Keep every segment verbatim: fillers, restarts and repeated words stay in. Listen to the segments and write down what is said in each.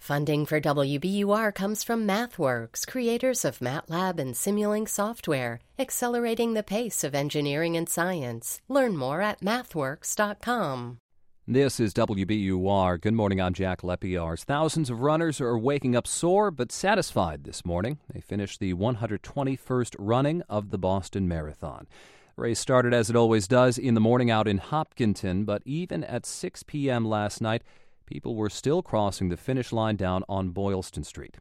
Funding for W B U R comes from MathWorks, creators of MATLAB and Simulink software, accelerating the pace of engineering and science. Learn more at mathworks dot com. This is W B U R. Good morning, I'm Jack Lepiars. Thousands of runners are waking up sore but satisfied this morning. They finished the one hundred twenty-first running of the Boston Marathon. The race started as it always does in the morning out in Hopkinton, but even at six p.m. last night, people were still crossing the finish line down on Boylston Street.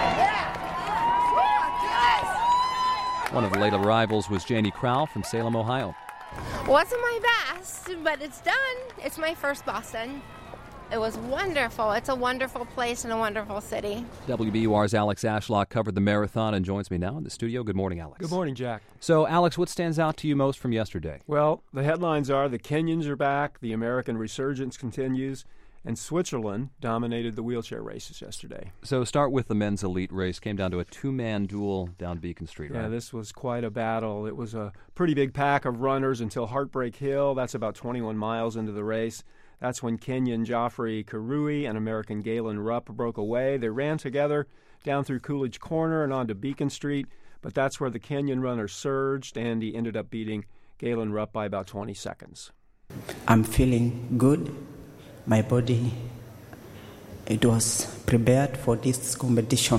One of the late arrivals was Janie Crowell from Salem, Ohio. Wasn't my best, but it's done. It's my first Boston. It was wonderful. It's a wonderful place and a wonderful city. W B U R's Alex Ashlock covered the marathon and joins me now in the studio. Good morning, Alex. Good morning, Jack. So, Alex, what stands out to you most from yesterday? Well, the headlines are the Kenyans are back, the American resurgence continues, and Switzerland dominated the wheelchair races yesterday. So start with the men's elite race. Came down to a two-man duel down Beacon Street, right? Yeah, this was quite a battle. It was a pretty big pack of runners until Heartbreak Hill. That's about twenty-one miles into the race. That's when Kenyan Geoffrey Kirui and American Galen Rupp broke away. They ran together down through Coolidge Corner and onto Beacon Street, but that's where the Kenyan runner surged, and he ended up beating Galen Rupp by about twenty seconds. I'm feeling good. My body, it was prepared for this competition.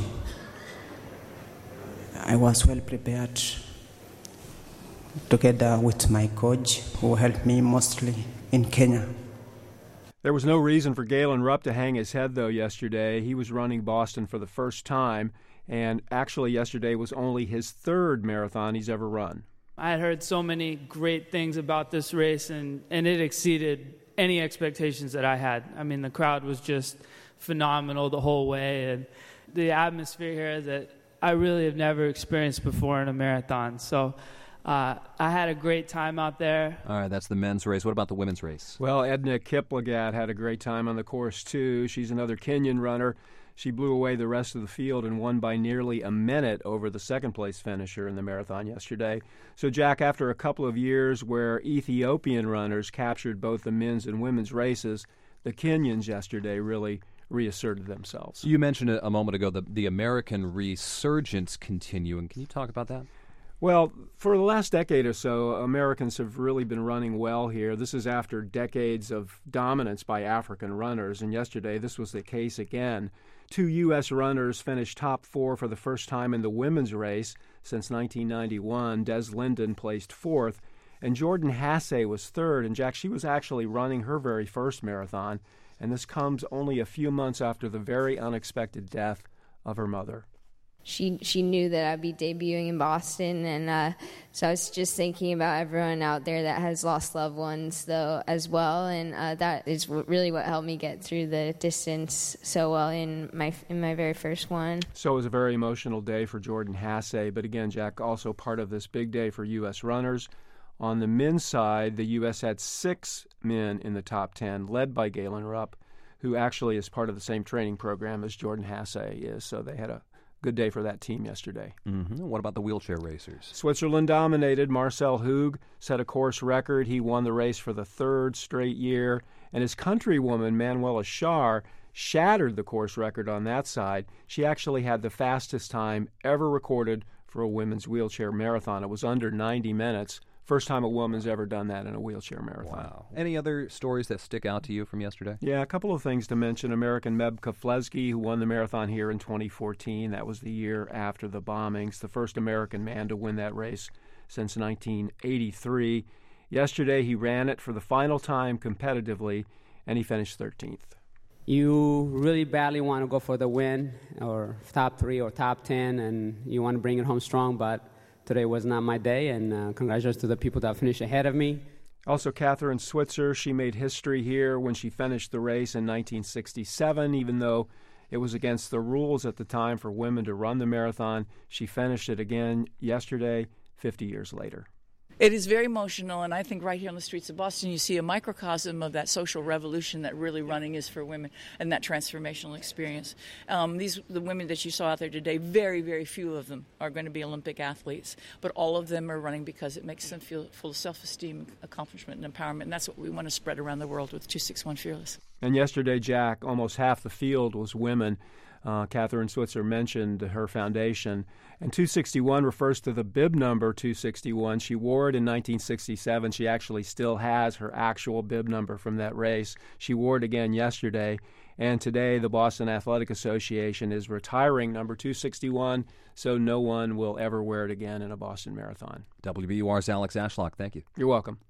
I was well prepared together with my coach who helped me mostly in Kenya. There was no reason for Galen Rupp to hang his head, though, yesterday. He was running Boston for the first time, and actually yesterday was only his third marathon he's ever run. I had heard so many great things about this race, and, and it exceeded any expectations that I had. I mean, the crowd was just phenomenal the whole way, and the atmosphere here that I really have never experienced before in a marathon. So uh, I had a great time out there. All right, that's the men's race. What about the women's race? Well, Edna Kiplagat had a great time on the course, too. She's another Kenyan runner. She blew away the rest of the field and won by nearly a minute over the second-place finisher in the marathon yesterday. So, Jack, after a couple of years where Ethiopian runners captured both the men's and women's races, the Kenyans yesterday really reasserted themselves. You mentioned a moment ago the, the American resurgence continuing. Can you talk about that? Well, for the last decade or so, Americans have really been running well here. This is after decades of dominance by African runners, and yesterday this was the case again. Two U S runners finished top four for the first time in the women's race since nineteen ninety-one. Des Linden placed fourth, and Jordan Hasse was third. And, Jack, she was actually running her very first marathon, and this comes only a few months after the very unexpected death of her mother. She she knew that I'd be debuting in Boston, and uh, so I was just thinking about everyone out there that has lost loved ones, though, as well, and uh, that is w- really what helped me get through the distance so well in my in my very first one. So it was a very emotional day for Jordan Hasse, but again, Jack, also part of this big day for U S runners. On the men's side, the U S had six men in the top ten, led by Galen Rupp, who actually is part of the same training program as Jordan Hasse is, so they had a good day for that team yesterday. Mm-hmm. What about the wheelchair racers? Switzerland dominated. Marcel Hug set a course record. He won the race for the third straight year. And his countrywoman, Manuela Schär, shattered the course record on that side. She actually had the fastest time ever recorded for a women's wheelchair marathon. It was under ninety minutes. First time a woman's ever done that in a wheelchair marathon. Wow. Any other stories that stick out to you from yesterday? Yeah, a couple of things to mention. American Meb Keflezighi, who won the marathon here in twenty fourteen. That was the year after the bombings. The first American man to win that race since nineteen eighty-three. Yesterday, he ran it for the final time competitively, and he finished thirteenth. You really badly want to go for the win, or top three or top ten, and you want to bring it home strong, but today was not my day, and uh, congratulations to the people that finished ahead of me. Also, Catherine Switzer, she made history here when she finished the race in nineteen sixty-seven, even though it was against the rules at the time for women to run the marathon. She finished it again yesterday, fifty years later. It is very emotional, and I think right here on the streets of Boston you see a microcosm of that social revolution that really running is for women and that transformational experience. Um, these the women that you saw out there today, very, very few of them are going to be Olympic athletes, but all of them are running because it makes them feel full of self-esteem, accomplishment, and empowerment, and that's what we want to spread around the world with two sixty-one Fearless. And yesterday, Jack, almost half the field was women. Uh, Catherine Switzer mentioned her foundation. And two sixty-one refers to the bib number two sixty-one. She wore it in nineteen sixty-seven. She actually still has her actual bib number from that race. She wore it again yesterday. And today, the Boston Athletic Association is retiring number two sixty-one, so no one will ever wear it again in a Boston Marathon. W B U R's Alex Ashlock, thank you. You're welcome.